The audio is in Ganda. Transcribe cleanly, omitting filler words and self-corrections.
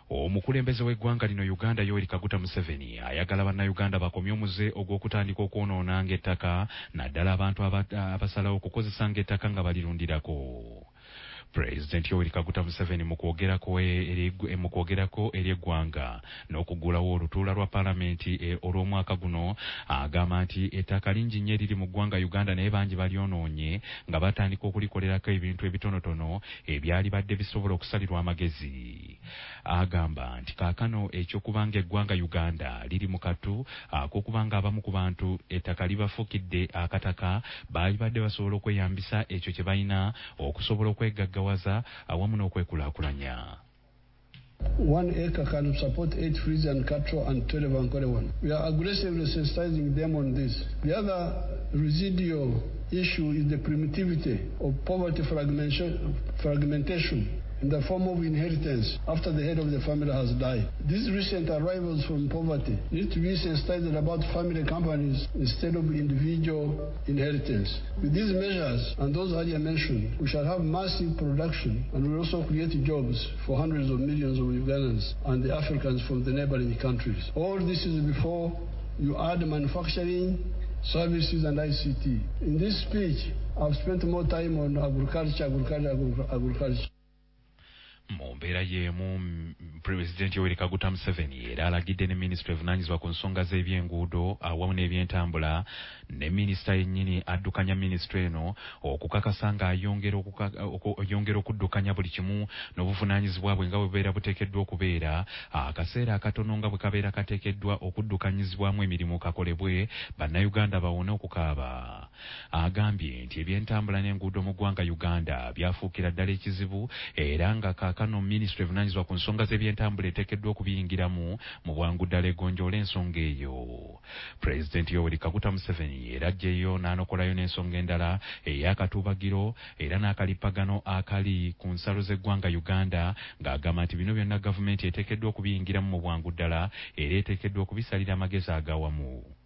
Omukulembeze w'eggwanga lino Uganda Yoweri Kaguta Museveni ayagala bannayuganda bakomye omuze ogw'okutandika okwonoonanga ettaka naddala abantu abasalawo okukozesanga ettaka nga balirundirako. President Yoweri Kaguta Museveni mu kwogerako eri eggwanga n'okuggulawo olutuula lwa paalamenti olw'omwaka guno agamba nti ettaka lingi nnyo eriri mu ggwanga Uganda naye bangi balyonoonye nga batandika okulikolerako ebintu ebitonotono ebyali badde bisobola okusalirwa amagezi. Agamba nti kaakano ekyokubanga eggwanga Uganda liri mu katu ak'okubanga abamu ku bantu ettaka libafuukidde akataka baali badde basobola okweyambisa ekyo kye balina okusobola okwegaggawaza awamu n'okwekulaakulanya. 1 acre can support 8 Frisian cattle and 12 Ankole one. We are aggressively sensitizing them on this. The other residual issue is the primitivity of poverty fragmentation in the form of inheritance after the head of the family has died. These recent arrivals from poverty need to be sensitized about family companies instead of individual inheritance. With these measures and those earlier mentioned, we shall have massive production and will also create jobs for hundreds of millions of Ugandans and the Africans from the neighboring countries. All this is before you add manufacturing, services and ICT. In this speech, I've spent more time on agriculture. Mu mbeera y'emu Pulezidenti Yoweri Kaguta Museveni era alagidde ne Minisitule evunaanyizibwa ku nsonga z'ebyenguudo awamu n'ebyentambula ne Minisita yennyini addukanya Minisitule eno okukakasa nga ayongera okuddukanya buli kimu n'obuvunaanyizibwa bwe nga bwe bubeera buteekeddwa okubeera akaseera akatono nga bwe kabeera kateekeddwa okuddukanyizibwamu emirimu kakolebwe bannayuganda bawone okukaaba. Agambye nti ebyentambula n'enguudo mu ggwanga Uganda byafuukira ddala ekizibu era nga kano Minisitule evunaanyizibwa ku nsonga z'ebyentambula eteekeddwa okubiyingiramu mu bwangu ddala egonjoola ensonga eyo. Pulezidenti Yoweri Kaguta Museveni era aggyeyo n'anokolayo n'ensonga endala ey'akatuubagiro era n'akalippagano akali ku nsalo z'eggwanga Uganda ng'agamba nti bino byonna gavumenti eteekeddwa okubiyingiramu mu bwangu ddala era eteekeddwa okubisalira amagezi agawamu.